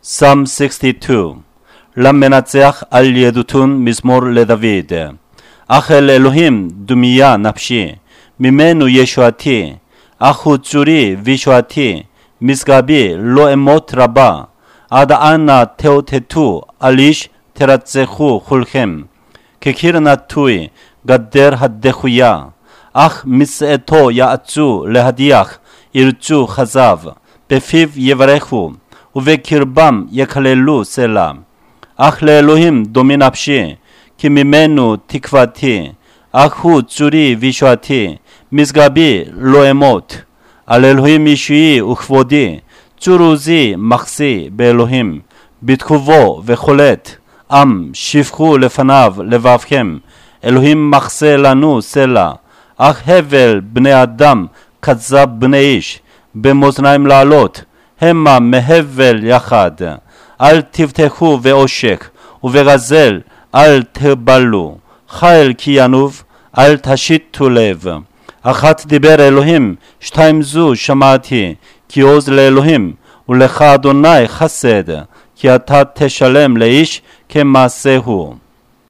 Psalm 62 למנצח על ידותון מזמור לדוד. אך אל אלוהים דומיה נפשי, ממנו ישועתי, אך הוא צורי וישועתי, משגבי לא אמות רבה. עד אנה תאותתו על איש תרצחו כולכם, כקיר נטוי גדר הדחויה, אך משאתו יעצו להדיח, ירצו חזב, בפיו יברכו, ובקרבם יקללו סלע. אך לאלוהים דומי נפשי, כי ממנו תקוותי, אך הוא צורי וישועתי, משגבי לא אמות. על אלוהים ישועי וכבודי, צור עוזי מחסי באלוהים, בתקובו וחולת. עם שפכו לפניו לבבכם, אלוהים מחסה לנו סלע. אך הבל בני אדם כזב בני איש, במאזניים לעלות, המה מהבל יחד. אל תבטחו בעושק, ובגזל אל תבלו. חיל כי ינוב, אל תשיתו לב. אחת דיבר אלוהים, שתיים זו שמעתי, כי עוז לאלוהים, ולך אדוני חסד, כי אתה תשלם לאיש כמעשהו.